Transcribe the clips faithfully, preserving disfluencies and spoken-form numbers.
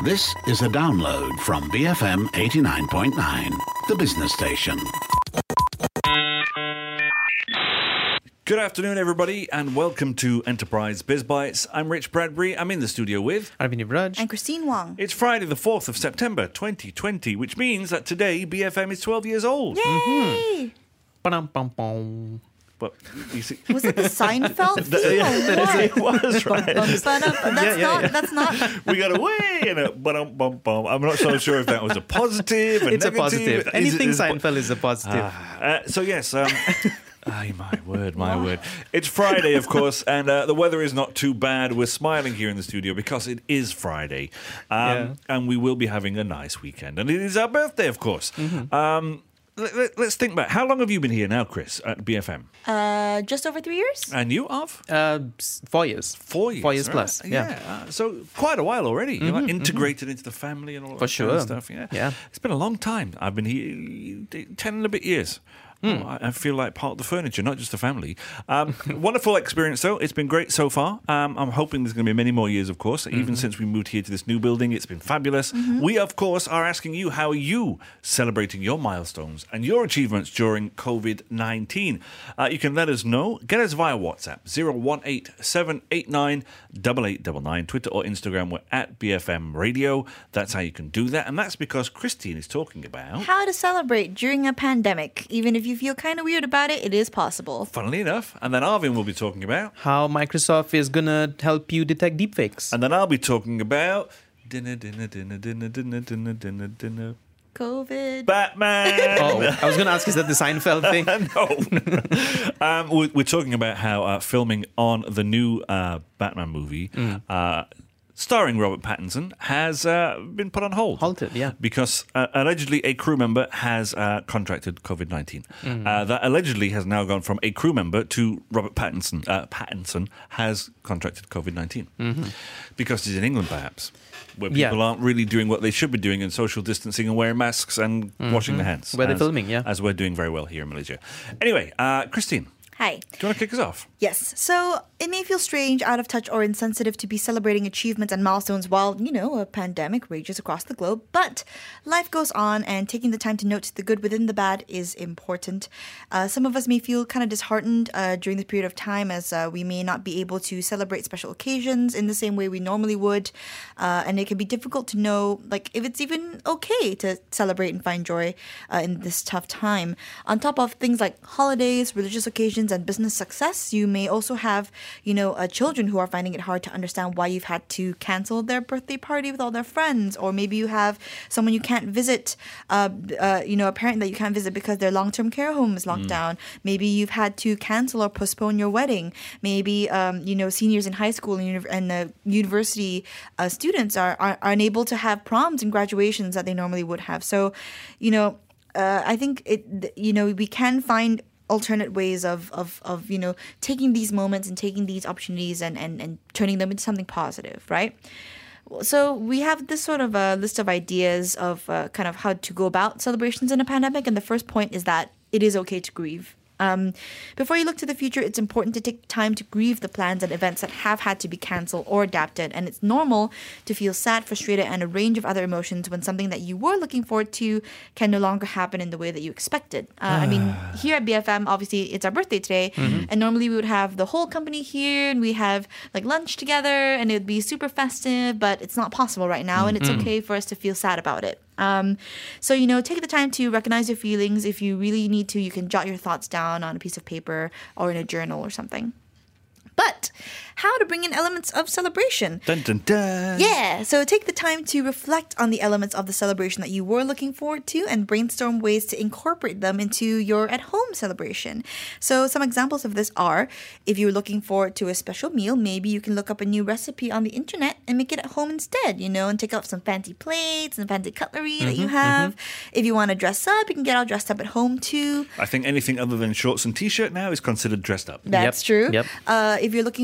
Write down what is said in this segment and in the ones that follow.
This is a download from B F M eighty-nine point nine, the business station. Good afternoon, everybody, and welcome to Enterprise Biz Bites. I'm Rich Bradbury. I'm in the studio with Arvind Raj and Christine Wong. It's Friday the fourth of September twenty twenty, which means that today B F M is twelve years old. Yay! Mm-hmm. Ba-dum-bum-bum. But you see, was it the Seinfeld theme? yeah, it was, right? That's yeah, yeah, not. yeah. That's not. We got away in a bum bum bum. I'm not so sure if that was a positive. A It's negative. a positive. Is it- Anything is it- Seinfeld is a positive. Ah, uh, so yes. Um, Ay, my word, my word. It's Friday, of course, and uh, the weather is not too bad. We're smiling here in the studio because it is Friday, um, Yeah. and we will be having a nice weekend. And it is our birthday, of course. Mm-hmm. Um, let, let, let's think back. How long have you been here now, Chris, at B F M? Uh, just over three years. And you, Of? Uh, s- four years. Four years. Four years right? plus, yeah. Uh, so quite a while already. You're like integrated into the family and all For that kind of sure. stuff. Yeah. Yeah. It's been a long time. I've been here ten and a bit years. Oh, I I feel like part of the furniture, not just the family. Um, wonderful experience, though. It's been great so far. Um, I'm hoping there's going to be many more years, of course. Even since we moved here to this new building, it's been fabulous. We, of course, are asking you, how are you celebrating your milestones and your achievements during COVID nineteen? Uh, you can let us know. Get us via WhatsApp, zero one eight seven eight nine eight eight nine nine. Twitter or Instagram, we're at B F M Radio. That's how you can do that. And that's because Christine is talking about... How to celebrate during a pandemic, even if you feel kind of weird about it, it is possible. Funnily enough. And then Arvin will be talking about... How Microsoft is going to help you detect deepfakes. And then I'll be talking about... Dinner, dinner, dinner, dinner, dinner, dinner, dinner, dinner... COVID. Batman! Oh, I was going to ask, is that the Seinfeld thing? No. um, we're, we're talking about how uh, filming on the new uh, Batman movie... Uh, starring Robert Pattinson, has uh, been put on hold. Halted, yeah. Because uh, allegedly a crew member has uh, contracted COVID nineteen. Uh, that allegedly has now gone from a crew member to Robert Pattinson. Uh, Pattinson has contracted COVID nineteen. Because he's in England, perhaps, where people Yeah. aren't really doing what they should be doing in social distancing and wearing masks and washing their hands. Where they're as- filming, yeah. As we're doing very well here in Malaysia. Anyway, uh, Christine, Hi. do you want to kick us off? Yes. So it may feel strange, out of touch, or insensitive to be celebrating achievements and milestones while, you know, a pandemic rages across the globe. But life goes on, and taking the time to note the good within the bad is important. Uh, some of us may feel kind of disheartened uh, during this period of time, as uh, we may not be able to celebrate special occasions in the same way we normally would. Uh, and it can be difficult to know, like, if it's even okay to celebrate and find joy uh, in this tough time. On top of things like holidays, religious occasions, and business success, you may also have, you know, uh, children who are finding it hard to understand why you've had to cancel their birthday party with all their friends, or maybe you have someone you can't visit, uh, uh, you know, a parent that you can't visit because their long-term care home is locked down. Maybe you've had to cancel or postpone your wedding. Maybe, um, you know, seniors in high school and, uni- and uh, university uh, students are, are, are unable to have proms and graduations that they normally would have. So, you know, uh, I think it, you know, we can find alternate ways of, of, of, you know, taking these moments and taking these opportunities and, and, and turning them into something positive, right? So we have this sort of a list of ideas of uh, kind of how to go about celebrations in a pandemic. And the first point is that it is okay to grieve. Um, before you look to the future, it's important to take time to grieve the plans and events that have had to be cancelled or adapted. And it's normal to feel sad, frustrated, and a range of other emotions when something that you were looking forward to can no longer happen in the way that you expected. Uh, I mean, here at B F M, obviously, it's our birthday today. And normally we would have the whole company here and we have like lunch together and it would be super festive, but it's not possible right now. And it's okay for us to feel sad about it. Um, so, you know, take the time to recognize your feelings. If you really need to, you can jot your thoughts down on a piece of paper or in a journal or something. But how to bring in elements of celebration? Dun, dun, dun. Yeah, so take the time to reflect on the elements of the celebration that you were looking forward to and brainstorm ways to incorporate them into your at-home celebration. So some examples of this are, if you're looking forward to a special meal, maybe you can look up a new recipe on the internet and make it at home instead, you know, and take out some fancy plates and fancy cutlery that you have. If you want to dress up, you can get all dressed up at home too. I think anything other than shorts and t-shirt now is considered dressed up. That's Yep, true. yep. Uh, if you're looking, if you were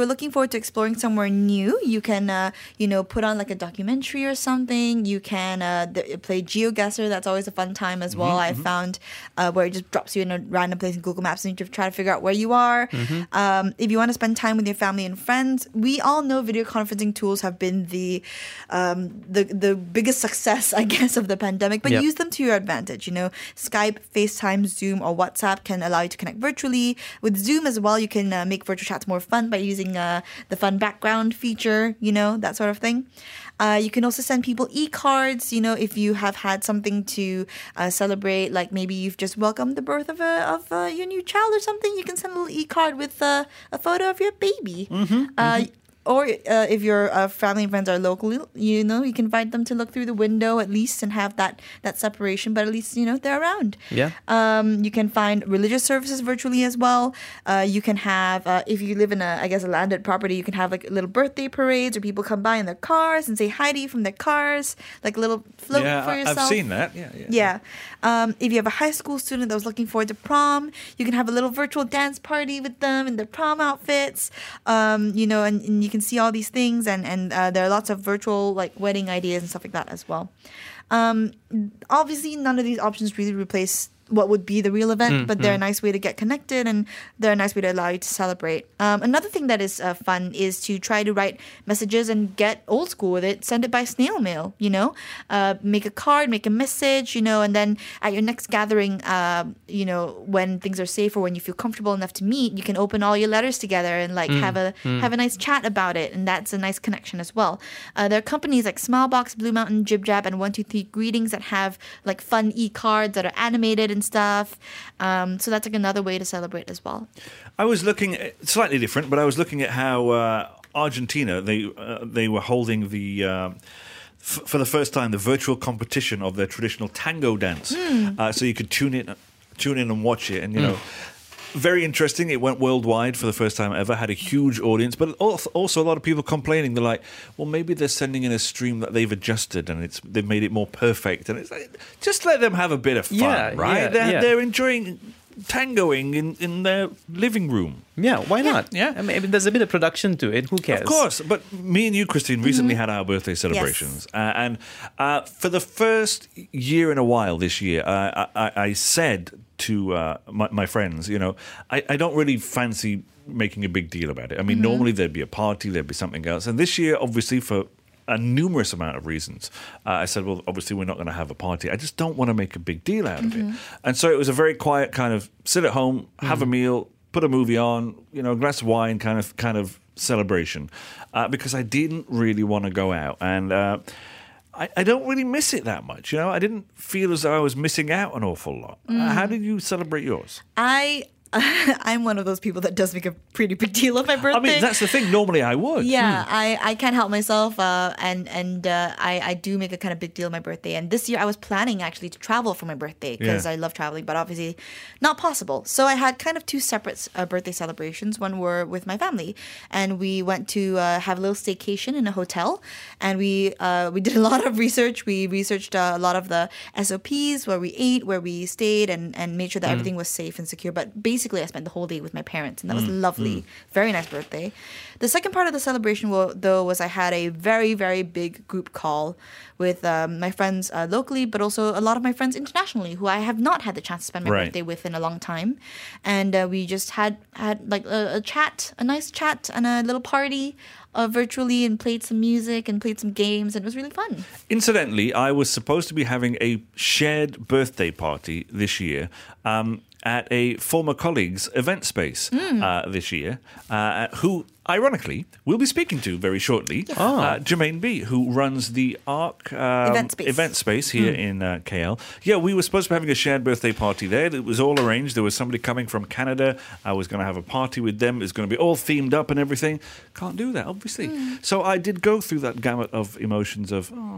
you're looking forward to exploring somewhere new, you can, uh, you know, put on like a documentary or something. You can uh, th- play GeoGuessr. That's always a fun time as well. I found uh, where it just drops you in a random place in Google Maps and you try to figure out where you are. Um, if you want to spend time with your family and friends, we all know video conferencing tools have been the um, the the biggest success, I guess, of the pandemic. But Yep. use them to your advantage. You know, Skype, FaceTime, Zoom, or WhatsApp can allow you to connect virtually. With Zoom as well, you can uh, make virtual chats more fun by using uh, the fun background feature. You know, that sort of thing. Uh, you can also send people e-cards, you know, if you have had something to uh, celebrate, like maybe you've just welcomed the birth of a, of uh, your new child or something. You can send a little e-card with uh, a photo of your baby. Mm-hmm, uh, mm-hmm. Or uh, if your uh, family and friends are local, you know, you can invite them to look through the window at least and have that, that separation, but at least, you know, they're around. Yeah. Um, you can find religious services virtually as well. Uh, you can have, uh, if you live in a, I guess, a landed property, you can have like little birthday parades where people come by in their cars and say hi to you from their cars, like a little float yeah, for I- yourself. I've seen that. Yeah, yeah. Yeah. Um, if you have a high school student that was looking forward to prom, you can have a little virtual dance party with them in their prom outfits. Um, you know, and, and you can see all these things, and and uh, there are lots of virtual like wedding ideas and stuff like that as well. Um, obviously, none of these options really replace what would be the real event, but they're a nice way to get connected, and they're a nice way to allow you to celebrate. Um, another thing that is uh, fun is to try to write messages and get old school with it. Send it by snail mail, you know, uh, make a card, make a message, you know, and then at your next gathering, uh, you know, when things are safe or when you feel comfortable enough to meet, you can open all your letters together and like have a have a nice chat about it, and that's a nice connection as well. Uh, there are companies like Smilebox, Blue Mountain, Jib Jab, and one two three Greetings that have like fun e-cards that are animated and stuff. Um, so that's like another way to celebrate as well. I was looking at, slightly different, but I was looking at how uh, Argentina they uh, they were holding the. Uh, f- for the first time, the virtual competition of their traditional tango dance, Mm. uh, so you could tune in, tune in and watch it, and you know, very interesting. It went worldwide for the first time ever, had a huge audience, but al- also a lot of people complaining. They're like, well, maybe they're sending in a stream that they've adjusted and it's they've made it more perfect, and it's like, just let them have a bit of fun, Yeah, right? yeah, they're, yeah. they're enjoying tangoing in, in their living room. Yeah, why not? Yeah. I mean, there's a bit of production to it. Who cares? Of course, but me and you, Christine, recently had our birthday celebrations, uh, and uh, for the first year in a while this year, uh, I, I said to uh, my, my friends, you know, I, I don't really fancy making a big deal about it. I mean, normally there'd be a party, there'd be something else, and this year, obviously, for a numerous amount of reasons, uh, I said, well, obviously we're not going to have a party. I just don't want to make a big deal out of it. And so it was a very quiet kind of sit at home, have a meal, put a movie on, you know, a glass of wine kind of kind of celebration, uh, because I didn't really want to go out. And uh, I, I don't really miss it that much, you know. I didn't feel as though I was missing out an awful lot. Uh, how did you celebrate yours? I I'm one of those people that does make a pretty big deal of my birthday. I mean, that's the thing. Normally I would. Yeah, I, I can't help myself, uh, and and uh, I I do make a kind of big deal of my birthday. And this year I was planning actually to travel for my birthday because Yeah. I love traveling, but obviously not possible. So I had kind of two separate uh, birthday celebrations. One were with my family, and we went to uh, have a little staycation in a hotel, and we uh, we did a lot of research. We researched uh, a lot of the S O Ps, where we ate, where we stayed, and and made sure that everything was safe and secure. But basically, I spent the whole day with my parents, and that was lovely. Very nice birthday. The second part of the celebration, wa- though, was I had a very, very big group call with um, my friends uh, locally, but also a lot of my friends internationally who I have not had the chance to spend my Right. birthday with in a long time. And uh, we just had, had like a, a chat, a nice chat and a little party uh, virtually, and played some music and played some games, and it was really fun. Incidentally, I was supposed to be having a shared birthday party this year um, at a former colleague's event space uh, this year, uh, who, ironically, we'll be speaking to very shortly, uh, Jermaine B., who runs the ARC um, Event space. event space here in uh, K L. Yeah, we were supposed to be having a shared birthday party there. It was all arranged. There was somebody coming from Canada. I was going to have a party with them. It was going to be all themed up and everything. Can't do that, obviously. So I did go through that gamut of emotions of, oh,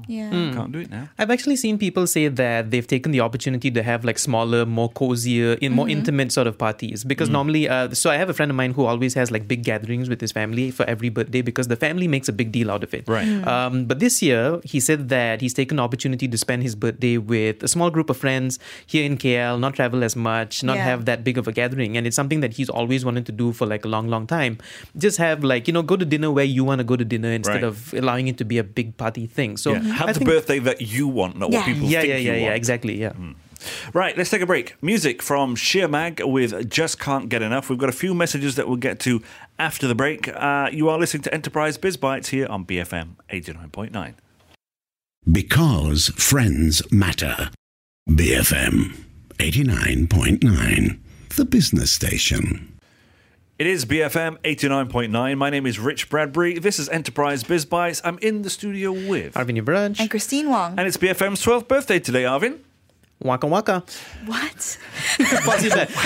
Yeah. Can't do it now. I've actually seen people say that they've taken the opportunity to have like smaller, more cozier, in more intimate sort of parties. Because normally, uh, so I have a friend of mine who always has like big gatherings with his family for every birthday because the family makes a big deal out of it. Right. Um, but this year, he said that he's taken the opportunity to spend his birthday with a small group of friends here in K L, not travel as much, not Yeah. have that big of a gathering. And it's something that he's always wanted to do for like a long, long time. Just have like, you know, go to dinner where you want to go to dinner instead Right. of allowing it to be a big party thing. So Yeah. Have I the think- birthday that you want, not Yeah. what people yeah, think yeah, yeah, you yeah, want. exactly, yeah. Right, let's take a break. Music from Sheer Mag with Just Can't Get Enough. We've got a few messages that we'll get to after the break. Uh, you are listening to Enterprise Biz Bites here on B F M eighty-nine point nine. Because friends matter. B F M eighty-nine point nine, the business station. It is B F M eighty-nine point nine. My name is Rich Bradbury. This is Enterprise Biz Bites. I'm in the studio with... Arvin Ibraj. And Christine Wong. And it's B F M's twelfth birthday today, Arvin. Waka waka. What? What is that?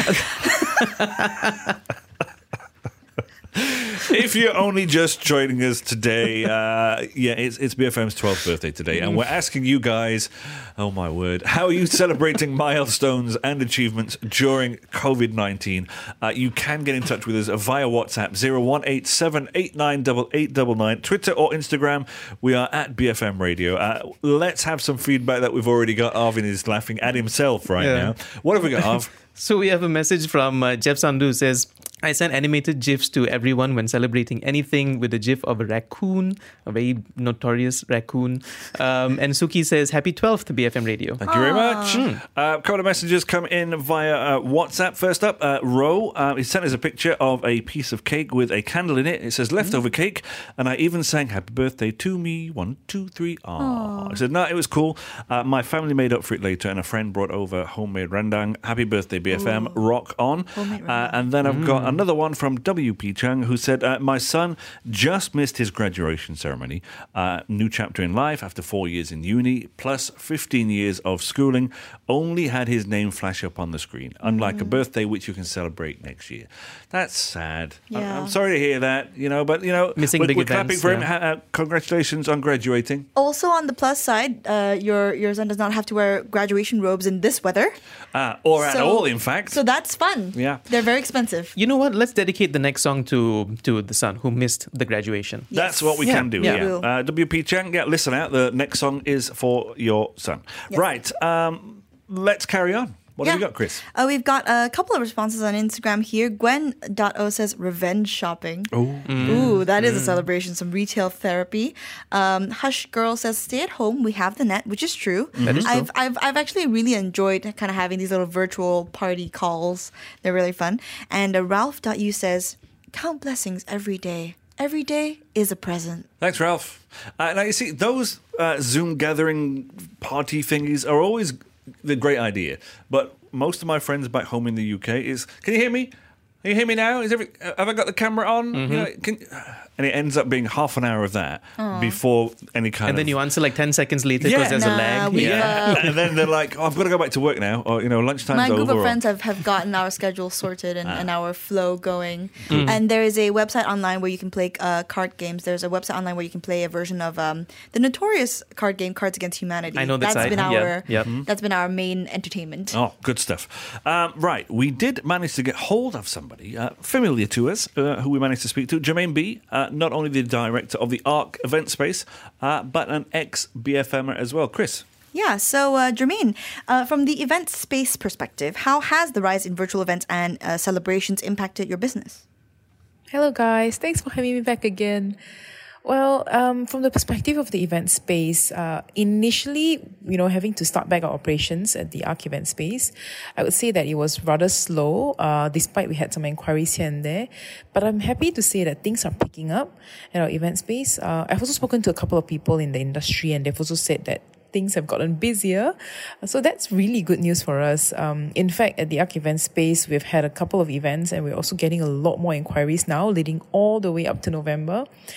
If you're only just joining us today, uh, yeah, it's, it's B F M's twelfth birthday today, and we're asking you guys, oh my word, how are you celebrating milestones and achievements during COVID nineteen? Uh, you can get in touch with us via WhatsApp, zero one eight seven eight nine eight eight nine nine, Twitter or Instagram, we are at B F M Radio. Uh, let's have some feedback that we've already got. Arvin is laughing at himself right Yeah. now. What have we got, Arv? So we have a message from uh, Jeff Sandu who says, I send animated GIFs to everyone when celebrating anything with a GIF of a raccoon, a very notorious raccoon. Um, and Suki says, happy twelfth B F M Radio. Thank you very much. Uh, a couple of messages come in via uh, WhatsApp. First up, uh, Ro, uh, he sent us a picture of a piece of cake with a candle in it. It says leftover cake, and I even sang happy birthday to me. One, two, three. Aww. I said, no, it was cool. Uh, my family made up for it later, and a friend brought over homemade rendang. Happy birthday, B F M. Ooh. Rock on. Uh, and then I've got another one from W P Chang who said, uh, my son just missed his graduation ceremony. Uh, new chapter in life after four years in uni, plus fifteen years of schooling. Only had his name flash up on the screen, unlike a birthday which you can celebrate next year. That's sad. I'm, Yeah. I'm sorry to hear that, you know, but, you know, Missing we're, big we're clapping events, for him. yeah. Ha- uh, congratulations on graduating. Also, on the plus side, uh, your your son does not have to wear graduation robes in this weather. Uh, or at So- all, in fact. So that's fun. Yeah. They're very expensive. You know what? Let's dedicate the next song to to the son who missed the graduation. That's Yes. what we Yeah, can do. yeah. Yeah. Will. Uh, W P Chang, yeah, listen out. The next song is for your son. Yes. Right. Um, let's carry on. What have Yeah. you got, Chris? Uh, we've got a couple of responses on Instagram here. Gwen.o says revenge shopping. Oh. Ooh, that is a celebration. Some retail therapy. Um, Hush Girl says stay at home. We have the net, which is true. That is true. I've, I've, I've actually really enjoyed kind of having these little virtual party calls. They're really fun. And uh, Ralph.u says count blessings every day. Every day is a present. Thanks, Ralph. Uh, now, you see, those uh, Zoom gathering party thingies are always the great idea. But most of my friends back home in the U K is, can you hear me? Can you hear me now? Is every, have I got the camera on? You know, can, and it ends up being half an hour of that before any kind And of... then you answer like ten seconds later because Yeah. there's Nah, a lag. we- Yeah, and then they're like, oh, I've got to go back to work now, or, you know, lunchtime's My over. group of or- friends have, have gotten our schedule sorted and, and our flow going. And there is a website online where you can play uh, card games. There's a website online where you can play a version of um, the notorious card game Cards Against Humanity. I know the that's site. been Yeah. our Yep. that's been our main entertainment. Oh, good stuff. Um, right, we did manage to get hold of somebody uh, familiar to us, uh, who we managed to speak to. Jermaine B, uh, not only the director of the ARC event space, uh, but an ex-B F M er as well. Chris? Yeah, so uh, Jermaine, uh, from the event space perspective, how has the rise in virtual events and uh, celebrations impacted your business? Hello guys, thanks for having me back again. Well, um, from the perspective of the event space, uh, initially, you know, having to start back our operations at the ARC event space, I would say that it was rather slow, uh, despite we had some inquiries here and there. But I'm happy to say that things are picking up at our event space. Uh, I've also spoken to a couple of people in the industry, and they've also said that things have gotten busier. So that's really good news for us. Um, in fact, at the ARC event space, we've had a couple of events, and we're also getting a lot more inquiries now, leading all the way up to November.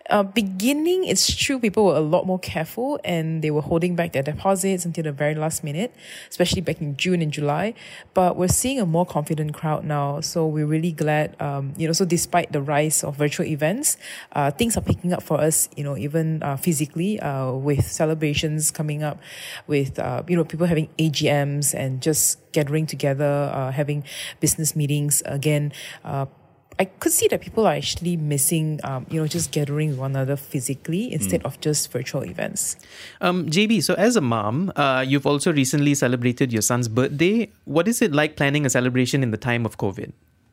Uh, beginning, it's true, people were a lot more careful and they were holding back their deposits until the very last minute, especially back in June and July. But we're seeing a more confident crowd now. So we're really glad, um, you know, so despite the rise of virtual events, uh, things are picking up for us, you know, even uh, physically, uh, with celebrations coming up, with, uh, you know, people having A G Ms and just gathering together, uh, having business meetings again. Uh, I could see that people are actually missing, um, you know, just gathering with one another physically instead mm. of just virtual events. Um, J B, so as a mom, uh, you've also recently celebrated your son's birthday. What is it like planning a celebration in the time of COVID?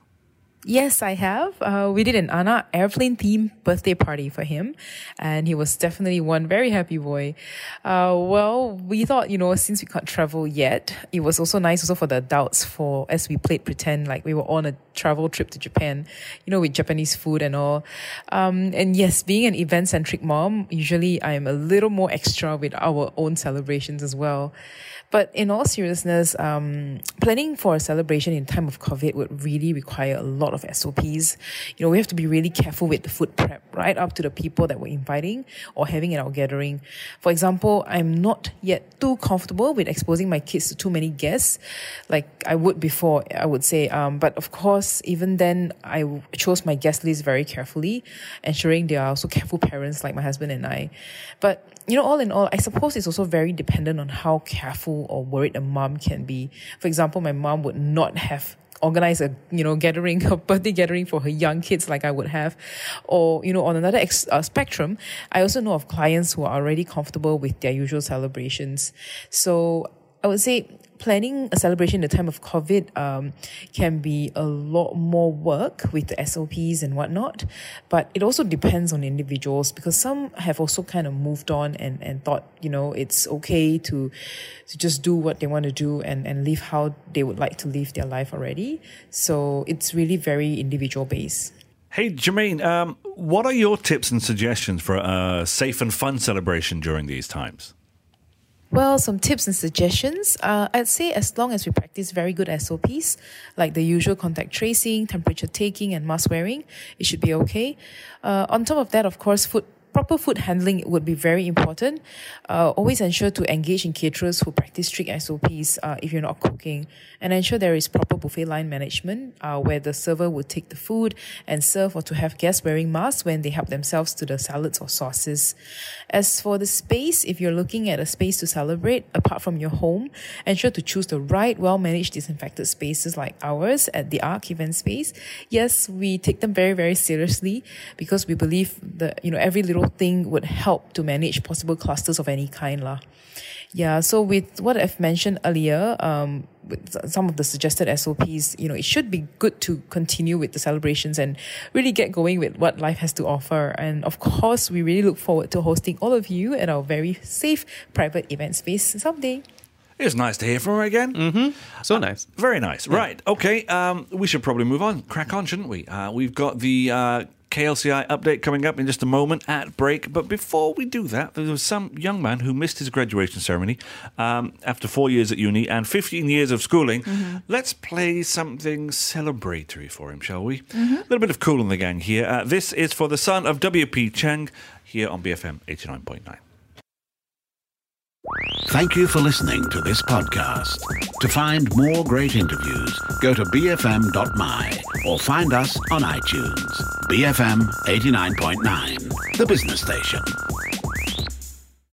Yes, I have. Uh, we did an Anna airplane themed birthday party for him, and he was definitely one very happy boy. Uh, well, we thought, you know, since we can't travel yet, it was also nice also for the adults for, as we played pretend like we were on a travel trip to Japan, you know, with Japanese food and all. Um, and yes, being an event-centric mom, usually I'm a little more extra with our own celebrations as well. But in all seriousness, um, planning for a celebration in time of COVID would really require a lot of S O Ps. You know, we have to be really careful with the food prep, right up to the people that we're inviting or having at our gathering. For example, I'm not yet too comfortable with exposing my kids to too many guests, like I would before, I would say. Um, but of course, even then, I chose my guest list very carefully, ensuring they are also careful parents like my husband and I. But you know, all in all, I suppose it's also very dependent on how careful or worried a mom can be. For example, my mom would not have organized a, you know, gathering, a birthday gathering for her young kids like I would have. Or, you know, on another ex- uh, spectrum, I also know of clients who are already comfortable with their usual celebrations. So I would say planning a celebration in the time of COVID um, can be a lot more work with the S O Ps and whatnot, but it also depends on individuals, because some have also kind of moved on and, and thought, you know, it's okay to to just do what they want to do and, and live how they would like to live their life already. So it's really very individual based. Hey, Jermaine, um, what are your tips and suggestions for a safe and fun celebration during these times? Well, some tips and suggestions. Uh, I'd say as long as we practice very good S O Ps, like the usual contact tracing, temperature taking, and mask wearing, it should be okay. Uh, on top of that, of course, food proper food handling would be very important. Uh, always ensure to engage in caterers who practice strict S O Ps uh, if you're not cooking, and ensure there is proper buffet line management uh, where the server would take the food and serve, or to have guests wearing masks when they help themselves to the salads or sauces. As for the space, if you're looking at a space to celebrate apart from your home, ensure to choose the right, well-managed, disinfected spaces like ours at the Arc event space. Yes, we take them very, very seriously because we believe that, you know, every little thing would help to manage possible clusters of any kind lah. Yeah, so with what I've mentioned earlier, um, with some of the suggested S O Ps, you know, it should be good to continue with the celebrations and really get going with what life has to offer. And of course, we really look forward to hosting all of you at our very safe private event space someday. It's nice to hear from her again. Mm-hmm. So uh, nice. Very nice. Yeah. Right. Okay. Um, we should probably move on. Crack on, shouldn't we? Uh, we've got the uh, K L C I update coming up in just a moment at break. But before we do that, there was some young man who missed his graduation ceremony um, after four years at uni and fifteen years of schooling. Mm-hmm. Let's play something celebratory for him, shall we? Mm-hmm. A little bit of Kool and the Gang here. Uh, this is for the son of W P Cheng here on B F M eighty-nine point nine. Thank you for listening to this podcast. To find more great interviews, go to b f m dot m y or find us on iTunes. B F M eighty-nine point nine, the business station.